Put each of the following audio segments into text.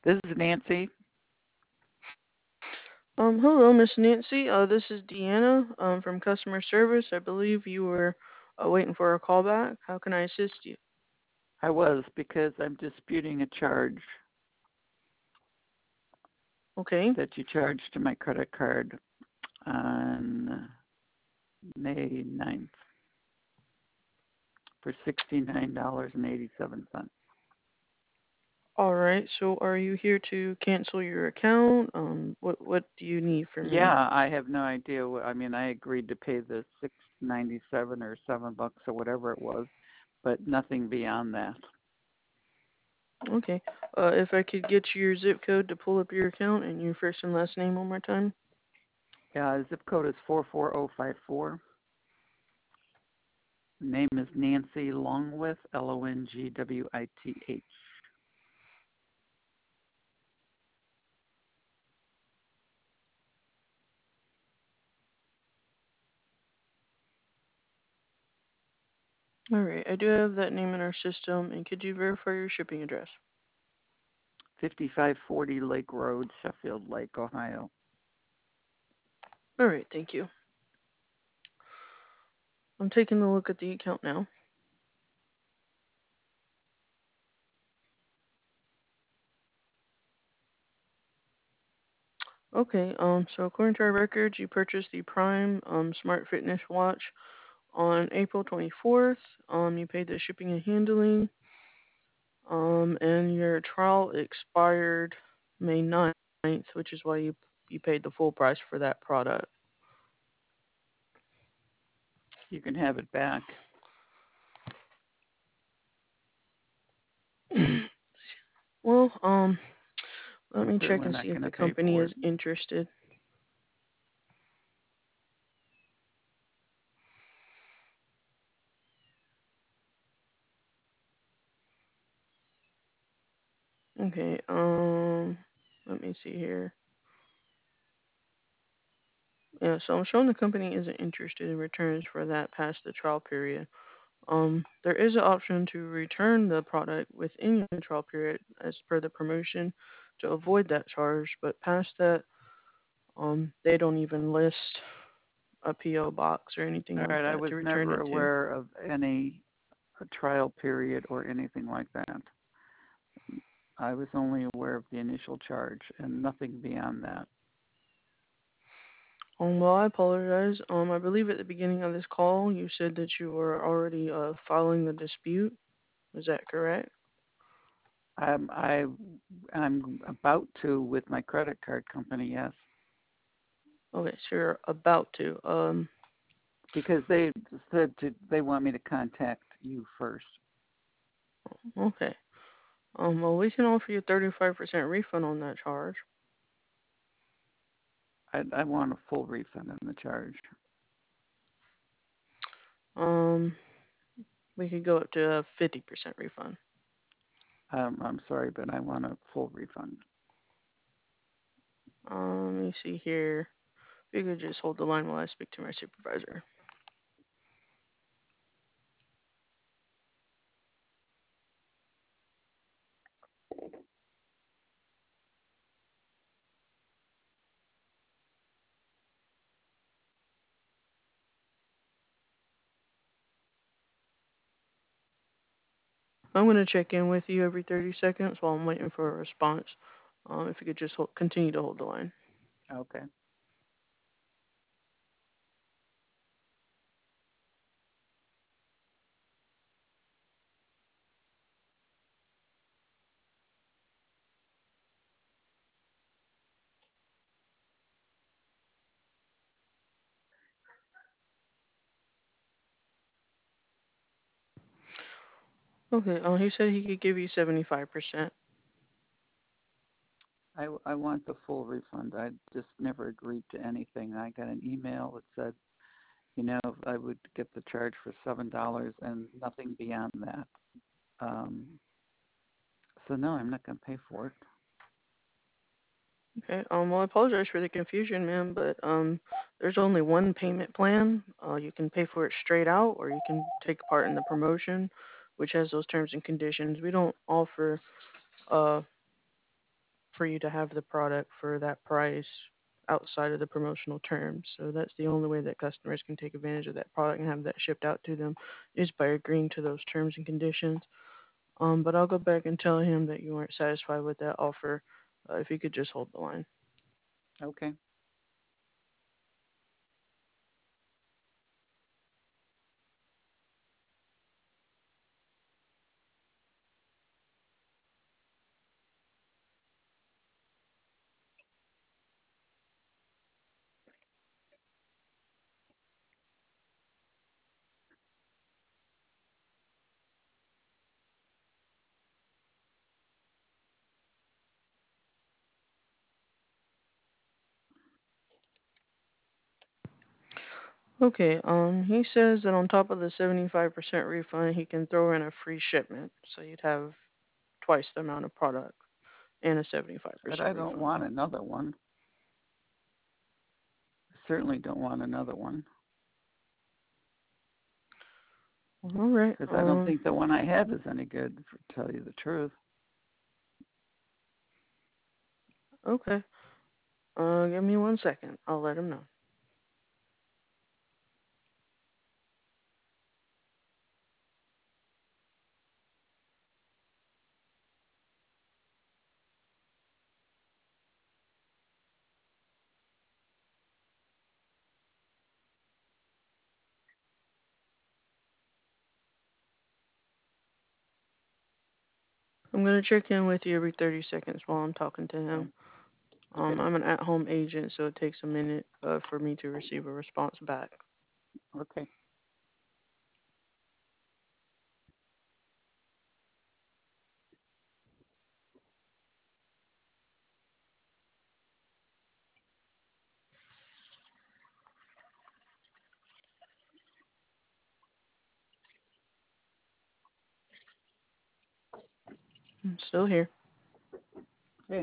This is Nancy. Hello, Miss Nancy. This is Deanna, from customer service. I believe you were waiting for a callback. How can I assist you? I was because I'm disputing a charge Okay. that you charged to my credit card on May 9th for $69.87. All right. So, are you here to cancel your account? What do you need from me? Yeah, I have no idea. I mean, I agreed to pay the $6.97 or $7 or whatever it was, but nothing beyond that. Okay. If I could get your zip code to pull up your account and your first and last name one more time. Yeah, zip code is 44054. Name is Nancy Longwith, Longwith. All right. I do have that name in our system, and could you verify your shipping address? 5540 Lake Road, Sheffield Lake, Ohio. All right. Thank you. I'm taking a look at the account now. Okay. So according to our records, you purchased the Prime Smart Fitness watch on April 24th. You paid the shipping and handling. And your trial expired May 9th, which is why you paid the full price for that product. You can have it back. Well, let I'm me check certainly and not see if going to the pay company for is it. interested. Okay. Let me see here. Yeah, so I'm showing the company isn't interested in returns for that past the trial period. There is an option to return the product within your trial period as per the promotion to avoid that charge, but past that, they don't even list a PO box or anything All like right, I that was to return never it to. aware of any trial period or anything like that. I was only aware of the initial charge and nothing beyond that. Well, I apologize. I believe at the beginning of this call you said that you were already filing the dispute. Is that correct? I'm I I'm about to with my credit card company, yes, Okay, so you're about to. because they want me to contact you first. Okay. Well, we can offer you 35% refund on that charge. I want a full refund on the charge. Um, we could go up to a 50% refund. I'm sorry, but I want a full refund. Let me see here. If you could just hold the line while I speak to my supervisor. I'm going to check in with you every 30 seconds while I'm waiting for a response. If you could just continue to hold the line. Okay. Okay, he said he could give you 75%. I want the full refund. I just never agreed to anything. I got an email that said, I would get the charge for $7 and nothing beyond that. Um, so no, I'm not going to pay for it. Okay, well, I apologize for the confusion, ma'am, but there's only one payment plan. You can pay for it straight out, or you can take part in the promotion, which has those terms and conditions. We don't offer uh for you to have the product for that price outside of the promotional terms. So that's the only way that customers can take advantage of that product and have that shipped out to them is by agreeing to those terms and conditions. But I'll go back and tell him that you weren't satisfied with that offer. If you could just hold the line. Okay. Okay, he says that on top of the 75% refund, he can throw in a free shipment. So you'd have twice the amount of product and a But 75% I don't refund. want another one. Certainly don't want another one All right, because I don't think the one I have is any good, to tell you the truth. okay. Give me 1 second. I'll let him know. I'm gonna check in with you every 30 seconds while I'm talking to Oh, him. okay. I'm an at-home agent, so it takes a minute for me to receive a response back. Okay. I'm still here. Okay.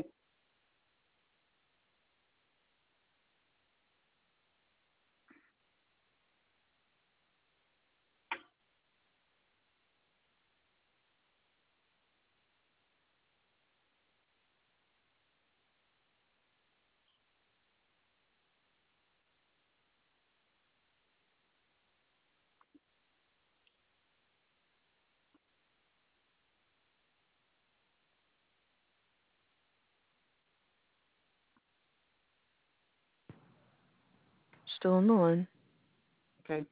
Still on the line. Okay.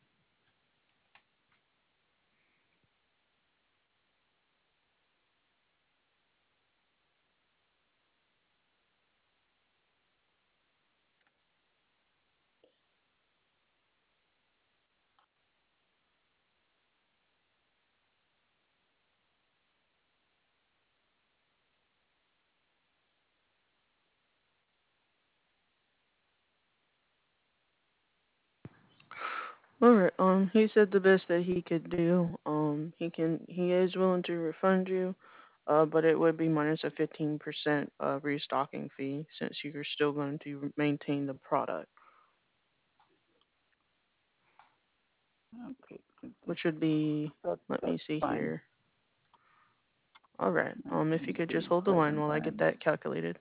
All right. He said the best that he could do. He is willing to refund you, but it would be minus a 15% restocking fee since you're still going to maintain the product, Okay. which would be, let That's me see fine. here. All right. If you could just hold the line 1937 while I get times. that calculated.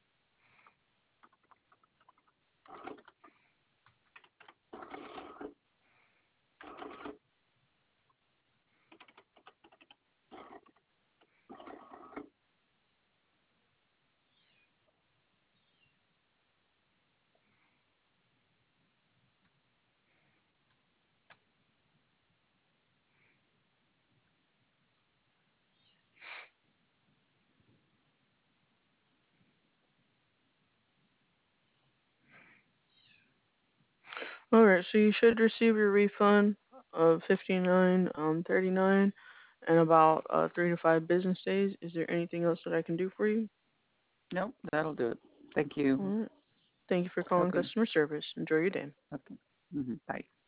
All right. So you should receive your refund of 59.39 in about 3 to 5 business days. Is there anything else that I can do for you? Nope, that'll do it. Thank All you. right. Thank you for calling Okay. customer service. Enjoy your day. Okay. Bye.